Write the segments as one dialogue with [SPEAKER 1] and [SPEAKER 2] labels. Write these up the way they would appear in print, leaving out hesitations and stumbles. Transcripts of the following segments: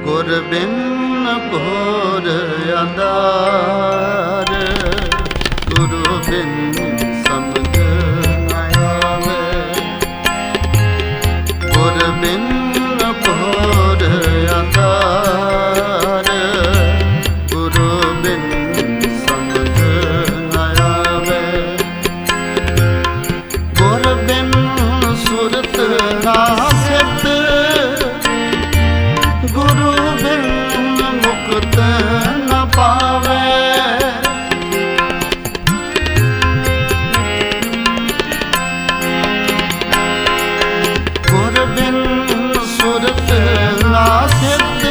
[SPEAKER 1] ਗੁਰ ਬਿਨ ਘੋਰ ਅੰਧਾਰ, ਗੁਰੂ ਬਿਨ ਸਮਝ ਨਾ ਆਵੇ। ਗੁਰ ਬਿਨ ਘੋਰ ਅੰਧਾਰ, ਗੁਰੂ ਬਿਨ ਸਮਝ ਨਾ ਆਵੇ। ਗੁਰ ਬਿਨ ਸੁਰਤ ਨਾ ਸਿੱਧ, ਗੁਰੂ ਬਿਨ ਮੁਕਤ ਨ ਪਾਵੇ। ਗੁਰ ਬਿਨ ਸੁਰਤ ਨਾ ਸਿੱਧ,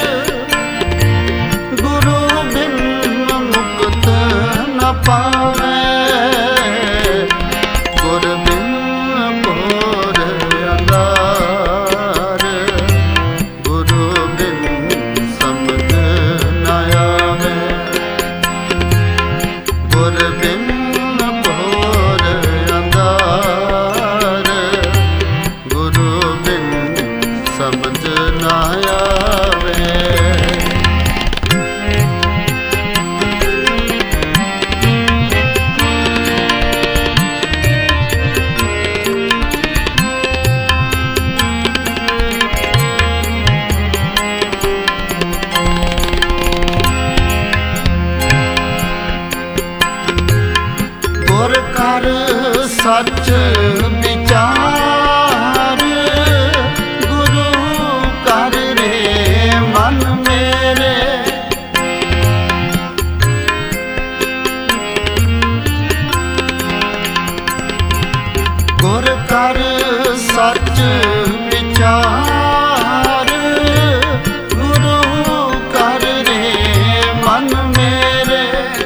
[SPEAKER 1] ਗੁਰੂ ਬਿਨ ਮੁਕਤ ਨ ਪਾਵੇ। ਗੁਰ ਬਿਨ ਘੋਰ ਅੰਧਾਰ, ਗੁਰੂ ਬਿਨ ਸਮਝ ਨਾ ਆਵੇ। ਗੁਰ ਬਿਨ ਘੋਰ ਅੰਧਾਰ, ਗੁਰੂ ਬਿਨ ਸਮਝ ਨਾ ਆਵੇ। ਗੁਰ ਕਰ ਸੱਚ ਵਿਚਾਰ, ਗੁਰੂ ਕਰ ਰੇ ਮਨ ਮੇਰੇ। ਗੁਰ ਕਰ ਸੱਚ ਵਿਚਾਰ, ਗੁਰੂ ਕਰ ਰੇ ਮਨ ਮੇਰੇ।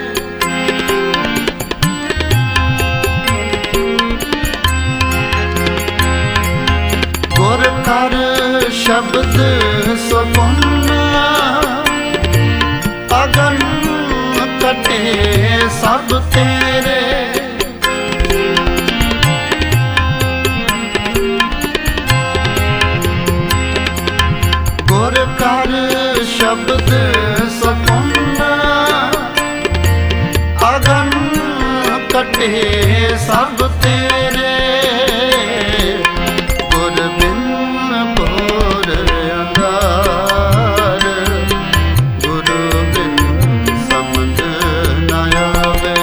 [SPEAKER 1] ਗੁਰ ਕਰ ਸ਼ਬਦ ਸੁਪਨ, ਅਗਨ ਕਟੇ ਸਭ ਤੇਰੇ। ਗੁਰ ਕਰ ਸ਼ਬਦ ਸੁਪਨ, ਅਗਨ ਕਟੇ ਸਭ ਤੇਰੇ। ਗੁਰ ਬਿਨ ਘੋਰ ਅੰਧਾਰ, ਗੁਰੂ ਬਿਨ ਸਮਝ ਨਾ ਆਵੇ।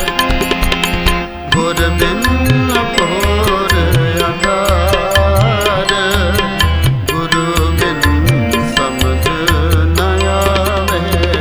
[SPEAKER 1] ਗੁਰ ਬਿਨ ਘੋਰ ਅੰਧਾਰ, ਗੁਰੂ ਬਿਨ ਸਮਝ ਨਾ ਆਵੇ।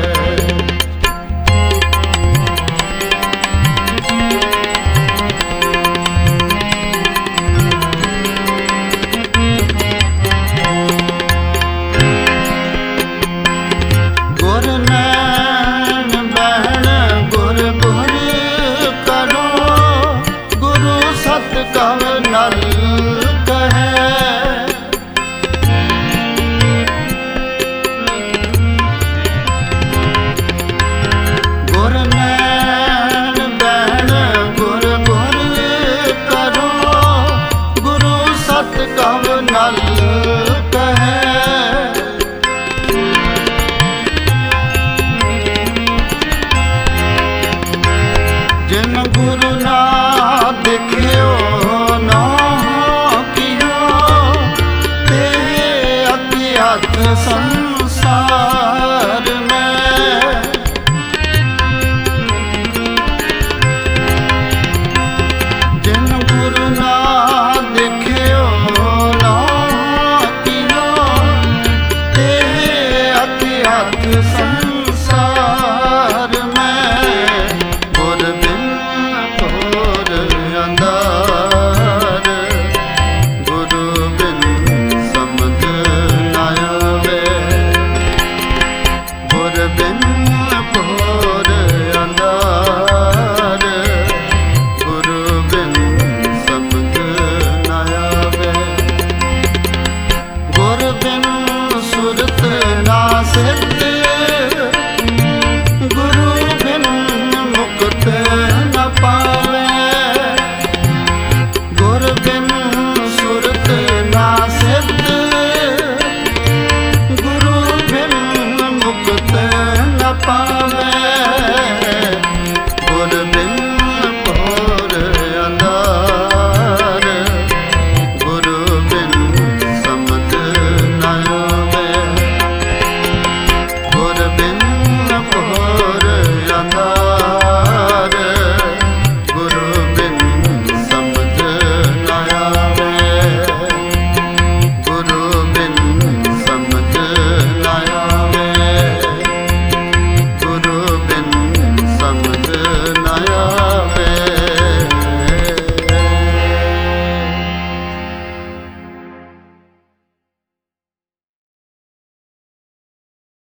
[SPEAKER 1] ਗੁਰ ਨੈਣ ਬਹਿਣ ਗੁਰ ਗੁਰ ਕਰੋ, ਗੁਰੂ ਸਤ ਕਵ ਨਲ ਕਹੈ। ਗੁਰ ਨੈਣ ਬਹਿਣ ਗੁਰ ਗੁਰ ਕਰੋ, ਗੁਰੂ ਸਤ ਕਵ ਨਲ ਕਹੈ। ਜਿਨ ਗੁਰੂ ਨਾ ਦੇਖਿਓ ਨਾ ਕੀਓ, ਤੇ ਅਤਿ ਹੱਥ ਸੰਗ